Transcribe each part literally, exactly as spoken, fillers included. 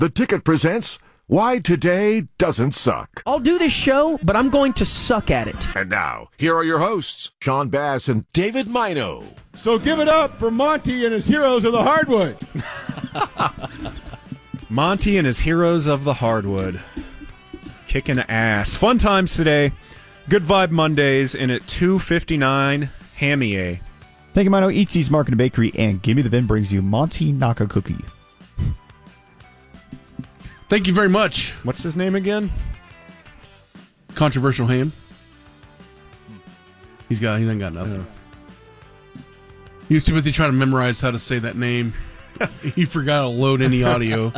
The Ticket presents Why Today Doesn't Suck. I'll do this show, but I'm going to suck at it. And now, here are your hosts, Sean Bass and David Mino. So give it up for Monty and his Heroes of the Hardwood. Monty and his Heroes of the Hardwood. Kicking ass. Fun times today. Good Vibe Mondays in at two fifty-nine Hammy. Thank you, Mino. Eatsies Market and Bakery and Gimme the Vin brings you Monty Naka Cookie. Thank you very much. What's his name again? Controversial Ham. He's got, he ain't got nothing. Yeah. He was too busy trying to memorize how to say that name. He forgot to load any audio.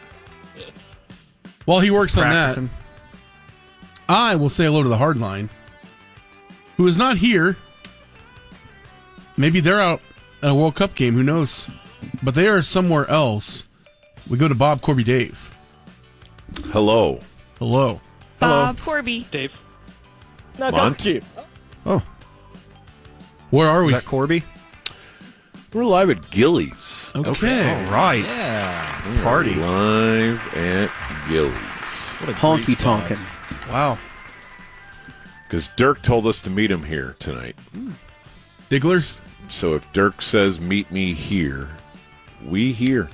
While he works on that, I will say hello to the Hardline, who is not here. Maybe they're out at a World Cup game, who knows? But they are somewhere else. We go to Bob, Corby, Dave. Hello. Hello. Bob, Corby. Dave. No, that's cute. Oh. Where are we? Is that Corby? We're live at Gillies. Okay. okay. All right. Yeah. Party. Live at Gillies. What a Honky tonkin'. Wow. Because Dirk told us to meet him here tonight. Diggler? So if Dirk says meet me here, we here.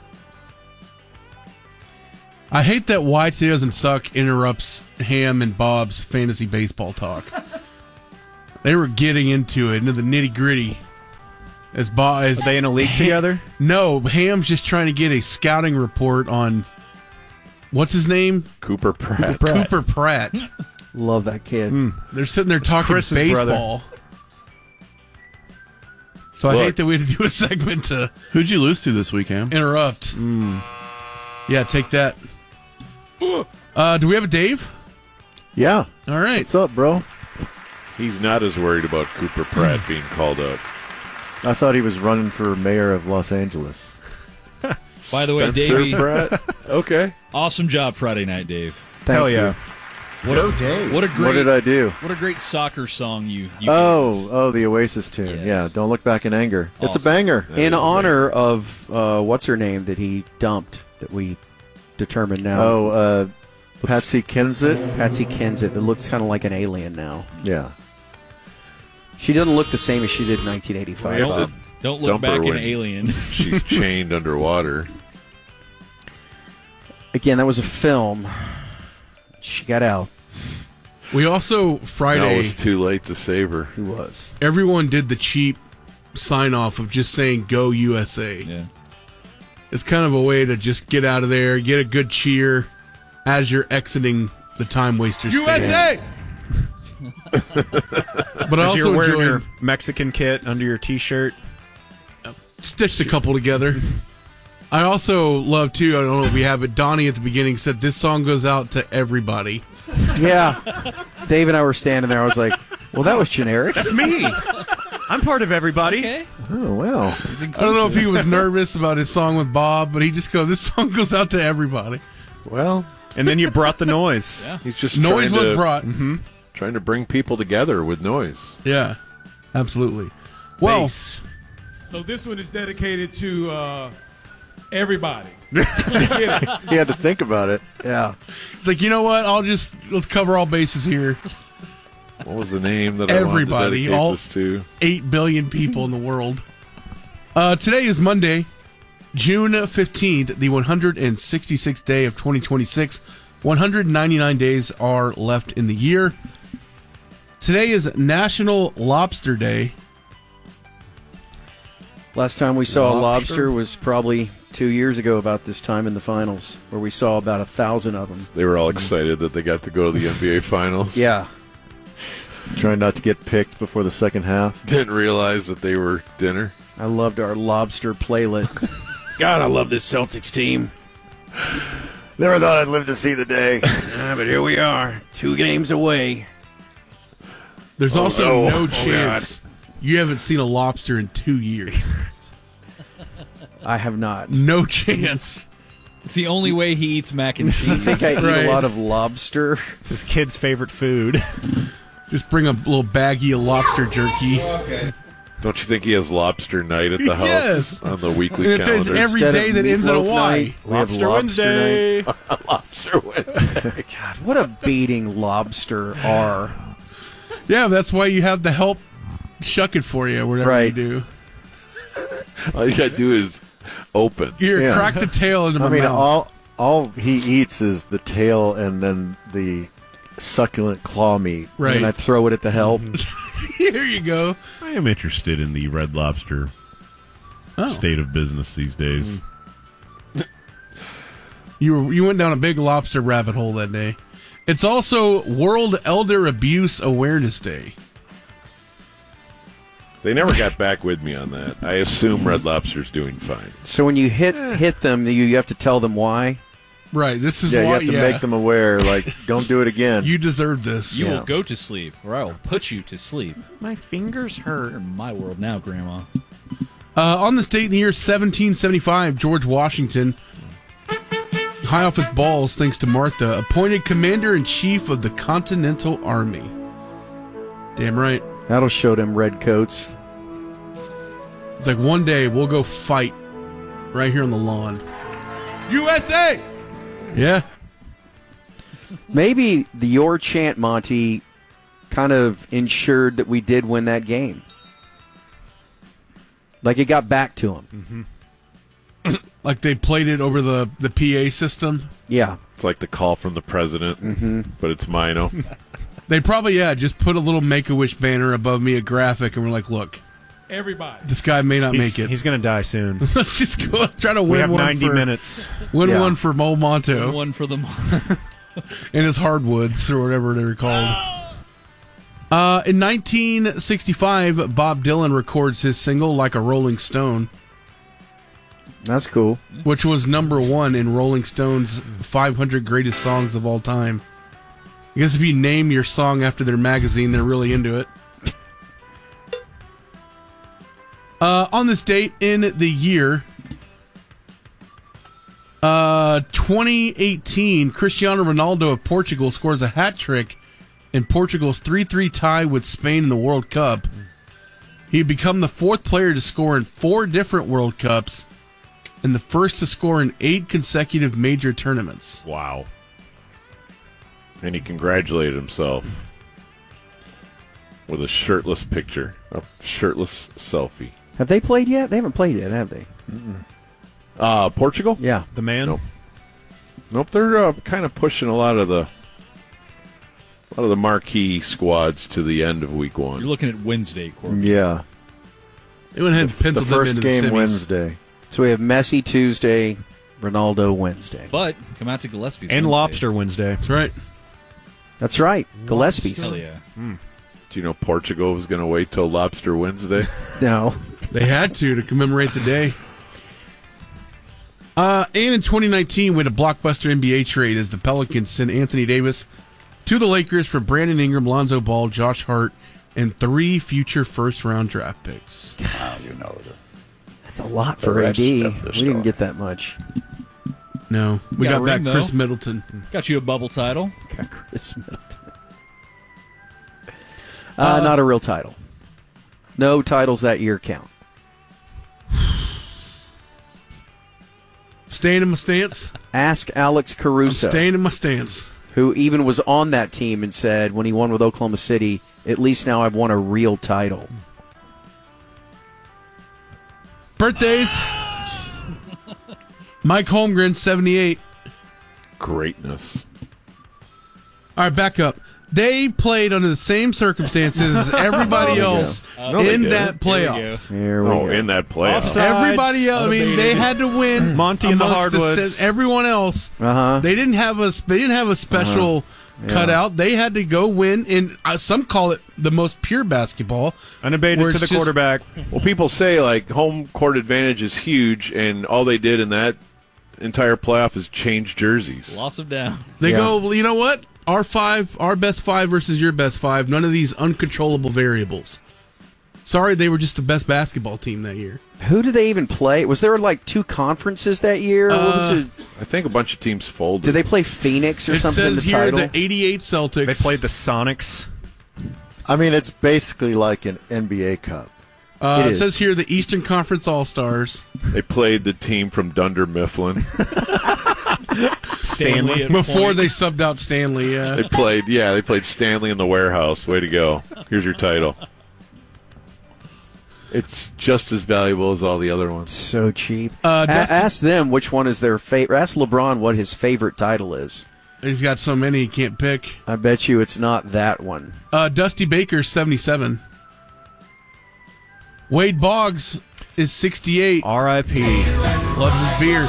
I hate that Why Today Doesn't Suck interrupts Ham and Bob's fantasy baseball talk. They were getting into it, into the nitty gritty. As Bob, as Are they in a league Ham, together? No, Ham's just trying to get a scouting report on what's his name? Cooper Pratt. Cooper Pratt. Love that kid. Mm. They're sitting there It's talking Chris's baseball. brother. So I Look. hate that we had to do a segment to Who'd you lose to this week, Ham? interrupt. Mm. Yeah, take that. Uh, do we have a Dave? Yeah. All right. What's up, bro? He's not as worried about Cooper Pratt being called up. I thought he was running for mayor of Los Angeles. By the way, Spencer Davey, Pratt? Okay. awesome job Friday night, Dave. Thank Hell you. yeah. What a day! What a great! What did I do? What a great soccer song you. you Oh, gave us. oh, the Oasis tune. Yes. Yeah, Don't Look Back in Anger. It's a Awesome. banger. That In is honor of, uh, what's her name that he dumped, that we determined now. Oh, uh, Patsy Kensit. Patsy Kensit, that looks kind of like an alien now. Yeah. She doesn't look the same as she did in nineteen eighty-five. We have Bob. to Don't look dump her back in when Alien. She's chained underwater. Again, that was a film. She got out. We also, Now Friday, it's too late to save her. Who was? everyone did the cheap sign-off of just saying, go U S A. Yeah. It's kind of a way to just get out of there, get a good cheer as you're exiting the Time Wasters U S A! But I As also you're wearing enjoyed, your Mexican kit under your T-shirt. stitched a couple together. I also love, too, I don't know if we have it, Donnie at the beginning said, this song goes out to everybody. Yeah. Dave and I were standing there. I was like, well, that was generic. That's me. I'm part of everybody. Okay. Oh, well. He's I don't know if he was nervous about his song with Bob, but he just goes, this song goes out to everybody. Well, And then you brought the noise. Yeah. He's just Noise trying was to, brought. trying to bring people together with noise. Yeah, absolutely. Well, Bass. So this one is dedicated to uh, everybody. he had to think about it. Yeah. it's like, you know what? I'll just, let's cover all bases here. What was the name that I Everybody, wanted to dedicate all- this to? Eight billion people in the world. Uh, today is Monday, June fifteenth, the one hundred sixty-sixth day of twenty twenty-six. one hundred ninety-nine days are left in the year. Today is National Lobster Day. Last time we saw a Lobster? lobster was probably two years ago about this time in the finals, where we saw about a thousand of them. They were all excited that they got to go to the N B A Finals. Yeah. Trying not to get picked before the second half. Didn't realize that they were dinner. I loved our lobster playlet. God, I love this Celtics team. Never thought I'd live to see the day. Ah, but here we are, two games away. There's Oh, also no. no Oh, chance you haven't seen a lobster in two years. I have not. No chance. It's the only way he eats mac and I cheese. think I eat Right. a lot of lobster. It's his kid's favorite food. Just bring a little baggie of lobster jerky. Don't you think he has lobster night at the house Yes. on the weekly And it says calendar? every Instead day of that ends in a meatloaf Y. night, we have Lobster lobster Wednesday. night. Lobster Wednesday. God, what a beating lobster are. Yeah, that's why you have the help shuck it for you, whatever Right. you do. All you gotta do is open. You Yeah. crack the tail into my I mean, mouth. all all he eats is the tail and then the succulent claw meat. Right. And I throw it at the help. Here you go. I am interested in the Red Lobster Oh. state of business these days. You were, you went down a big lobster rabbit hole that day. It's also World Elder Abuse Awareness Day. They never got back with me on that. I assume Red Lobster's doing fine. So when you hit hit them, you, you have to tell them why. Right, this is Yeah, why you have to yeah, make them aware. Like, don't do it again. you deserve this. You Yeah. will go to sleep, or I will put you to sleep. My fingers hurt. You're in my world now, Grandma. Uh, on this date in the year seventeen seventy-five, George Washington, high off his balls thanks to Martha, appointed commander-in-chief of the Continental Army. Damn right. That'll show them red coats. It's like one day we'll go fight right here on the lawn. U S A! Yeah. Maybe the your chant, Monty, kind of ensured that we did win that game. Like it got back to him. Like they played it over the, the P A system. Yeah. It's like the call from the president, Mm-hmm. but it's Mino. They probably, yeah, just put a little Make-A-Wish banner above me, a graphic, and we're like, look, Everybody. this guy may not He's, make it. he's going to die soon. Let's just go try to win We have one ninety for, minutes. Win Yeah. one for Mo Monto One for the month. and his hardwoods, or whatever they were called. Uh, in nineteen sixty-five, Bob Dylan records his single, Like a Rolling Stone, That's cool. which was number one in Rolling Stone's five hundred Greatest Songs of All Time. I guess if you name your song after their magazine, they're really into it. Uh, on this date in the year uh, twenty eighteen, Cristiano Ronaldo of Portugal scores a hat trick in Portugal's three three tie with Spain in the World Cup. He'd become the fourth player to score in four different World Cups and the first to score in eight consecutive major tournaments. Wow. And he congratulated himself with a shirtless picture, a shirtless selfie. Have they played yet? They haven't played yet, have they? Uh, Portugal? Yeah. The man? Nope. Nope, they're uh, kind of pushing a lot of the a lot of the marquee squads to the end of week one. You're looking at Wednesday, Corbin. Yeah. They went ahead and The penciled them first into game the semis. Wednesday. So we have Messi Tuesday, Ronaldo Wednesday. But come out to Gillespie's And Wednesday. Lobster Wednesday. That's right. That's right. Gillespie's. Hell yeah. Do you know Portugal was going to wait till Lobster Wednesday? No. They had to to commemorate the day. Uh, and in twenty nineteen, we had a blockbuster N B A trade as the Pelicans sent Anthony Davis to the Lakers for Brandon Ingram, Lonzo Ball, Josh Hart, and three future first-round draft picks. That's a lot for A D. We didn't get that much. No, we Got got, a back ring, though. Chris Middleton. Got you a bubble title. Got Chris Middleton. Uh, not a real title. No titles that year count. Staying in my stance. Ask Alex I'm Caruso, staying in my stance. who even was on that team and said when he won with Oklahoma City, at least now I've won a real title. Birthdays. Mike Holmgren, seventy-eight. Greatness. All right, back up. They played under the same circumstances as everybody There we else No, they in didn't. that playoff. Here we Oh, go. in that playoff. Offside. Everybody else, I mean, they had to win. Monty and the amongst Hardwoods. se- everyone else, Uh-huh. they didn't have a they didn't have a special Yeah. cutout. They had to go win, and uh, some call it the most pure basketball. Unabated Where to the it's just- quarterback. Well, people say like home court advantage is huge, and all they did in that entire playoff is change jerseys. Loss of down. They Yeah. go, well, you know what? Our five, our best five versus your best five. None of these uncontrollable variables. Sorry, they were just the best basketball team that year. Who did they even play? Was there like two conferences that year? what was Uh, it? I think a bunch of teams folded. Did they play Phoenix or It something in says the here title? the eighty-eight Celtics. They played the Sonics. I mean, it's basically like an N B A Cup. Uh, It it is. says here the Eastern Conference All-Stars. They played the team from Dunder Mifflin. Stanley at Before point. they subbed out Stanley. Uh, They played, yeah, they played Stanley in the Warehouse. Way to go. Here's your title. It's just as valuable as all the other ones. So cheap. Uh, A- Dusty- ask them which one is their favorite. Ask LeBron what his favorite title is. he's got so many he can't pick. I bet you it's not that one. Uh, Dusty Baker, seventy-seven. Wade Boggs is sixty-eight. R I P Loves his beer.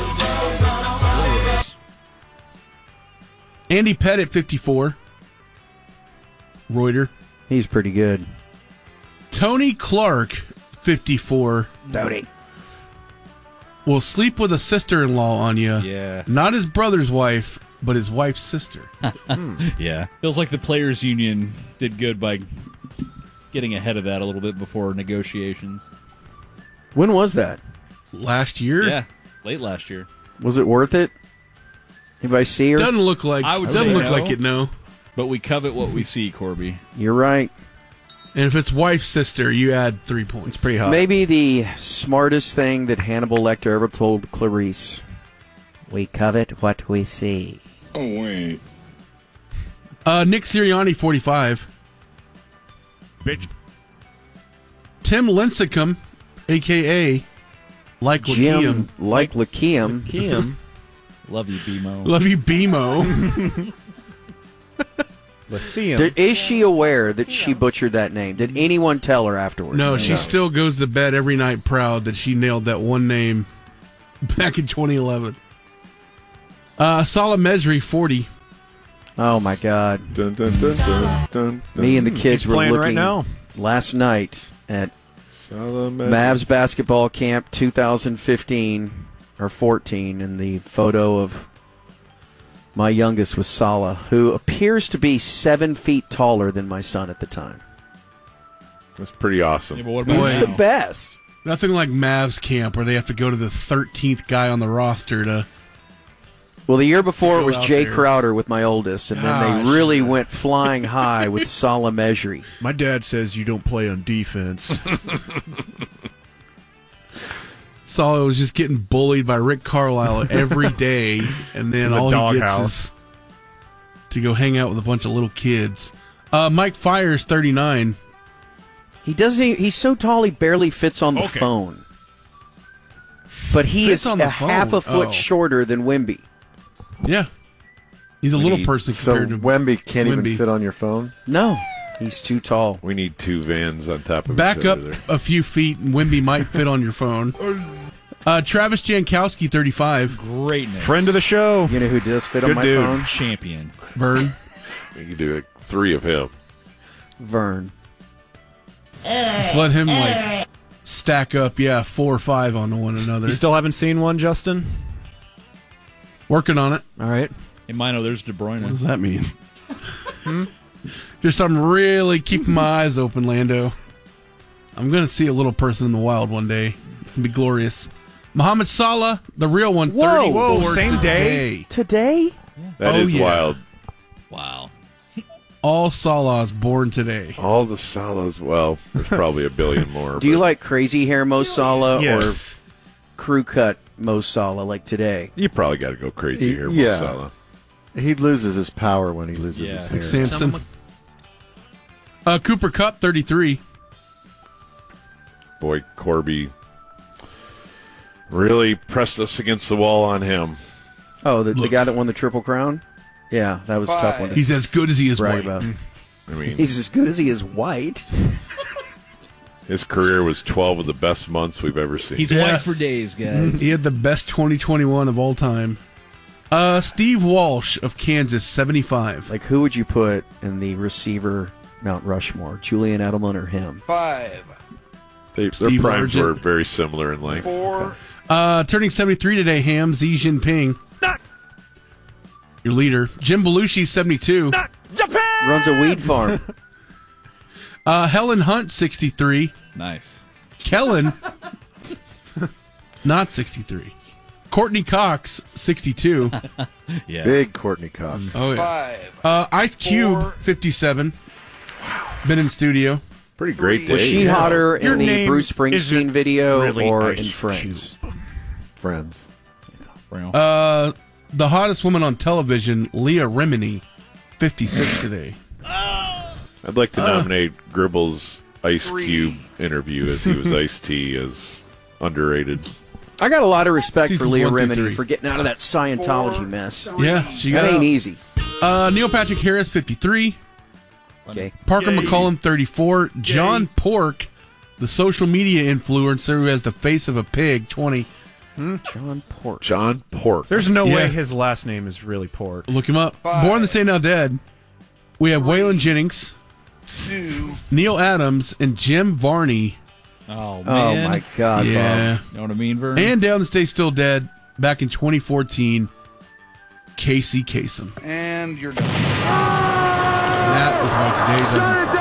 Andy Pettit, fifty-four. Reuter. He's pretty good. Tony Clark, fifty-four. Tony. Will sleep with a sister-in-law on you. Yeah. Not his brother's wife, but his wife's sister. Yeah. Feels like the players' union did good by getting ahead of that a little bit before negotiations. When was that? Last year? Yeah. Late last year. Was it worth it? Anybody see her? Doesn't look like I would doesn't say look no. like it, no. But we covet what we see, Corby. You're right. And if it's wife's sister, you add three points. It's pretty hot. Maybe the smartest thing that Hannibal Lecter ever told Clarice. We covet what we see. Oh, wait. Uh, Nick Sirianni, forty-five. Bitch. Tim Lincecum, a k a. Like Jim, Lakeem. like Lakeem. Kim. Love you, B-Mo. Love you, BMO. Let's see him. Did, is she aware that she butchered that name? Did anyone tell her afterwards? No, she still goes to bed every night proud that she nailed that one name back in twenty eleven. Uh, Salah Mesri, forty. Oh my God! Dun, dun, dun, dun, dun, Me and the dun. kids He's were playing looking right now. last night at Salaman- Mavs basketball camp two thousand fifteen or fourteen, and the photo of my youngest was Salah, who appears to be seven feet taller than my son at the time. That's pretty awesome. Yeah, but what about Boy. He's now? the best. Nothing like Mavs camp where they have to go to the thirteenth guy on the roster to. Well, the year before it Go was out Jay there. Crowder with my oldest, and then Gosh. they really went flying high with Salah Mesri. My dad says you don't play on defense. Salah was just getting bullied by Rick Carlisle every day, and then In the all he gets doghouse. is to go hang out with a bunch of little kids. Uh, Mike Fires, thirty-nine. He doesn't. Even, he's so tall he barely fits on the Okay. phone. But he Fits is on a the phone? half a foot Oh. shorter than Wemby. Yeah. He's a little need- person So compared to Wemby can't Wemby. even fit on your phone? No, he's too tall. We need two vans on top of Back each up other there. a few feet, and Wemby might fit on your phone. Uh, Travis Jankowski, thirty-five. Greatness. Friend of the show. You know who does fit on Good my dude. phone? Champion. Vern. We could do like three of him. Vern. Just let him like stack up, yeah, four or five on one another. You still haven't seen one, Justin? Working on it. All right. Hey, Mino, there's De Bruyne. What does that mean? Just I'm really keeping my eyes open, Lando. I'm going to see a little person in the wild one day. It's going to be glorious. Mohamed Salah, the real one, Whoa. thirty-four Whoa, same day? today. Today? That Oh, is yeah. wild. Wow. All Salahs born today. All the Salahs, well, there's probably a billion more. Do you but like crazy hair Mo Salah Yes. or crew cut Mo Salah like today? You probably got to go crazy He- here, Mo yeah. Salah. He loses his power when he loses Yeah. his Like hair. Samson. Uh, Cooper Cup, thirty-three. Boy, Corby really pressed us against the wall on him. Oh, the, the Look. guy that won the Triple Crown? Yeah, that was a tough one to He's as good as he is brag white. about. I mean, He's as good as he is white. his career was twelve of the best months we've ever seen. He's Yeah. white for days, guys. He had the best twenty twenty-one of all time. Uh, Steve Walsh of Kansas, seventy-five. Like, who would you put in the receiver Mount Rushmore? Julian Edelman or him? Five. They, their Steve primes Largent. were very similar in length. Four. Uh, turning seventy-three today, Ham, Xi Jinping. Your leader. Jim Belushi, seventy-two. Runs a weed farm. Uh, Helen Hunt, sixty-three. Nice. Kellen, not sixty-three. Courtney Cox, sixty-two. Yeah. Big Courtney Cox. Oh, yeah. Five. Uh, Ice Cube, Four. fifty-seven. Been in studio. Pretty great day. Was she yeah. hotter Your in the name Bruce Springsteen isn't video really or Ice in Friends? Cube. Friends. Uh, the hottest woman on television, Leah Remini, fifty-six today. I'd like to nominate Gribble's Ice Cube interview as he was Ice-T as underrated. I got a lot of respect Season for Leah one, two, Remini three. for getting out of that Scientology mess. Yeah, she got That ain't out. easy. Uh, Neil Patrick Harris, fifty-three. Okay. Parker Yay. McCollum, thirty-four. John Pork, the social media influencer who has the face of a pig, twenty. John Pork. John Pork. There's no Yeah. way his last name is really Pork. Look him up. Born to Stay Now Dead. We have Waylon Jennings, Neil Adams, and Jim Varney. Oh, Oh, man. my God, Yeah. You know what I mean, Vern? And Down to Stay Still Dead back in twenty fourteen, Casey Kasem. And you're done. That was my today's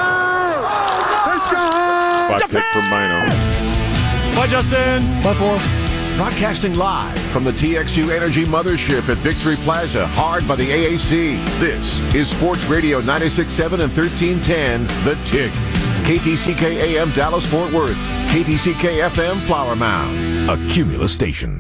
episode. Spot pick from Mino. Bye, Justin. Bye, four. Broadcasting live from the T X U Energy Mothership at Victory Plaza, hard by the A A C. This is Sports Radio ninety-six point seven and thirteen ten, The Tick. K T C K A M Dallas Fort Worth, K T C K F M Flower Mound, a Cumulus station.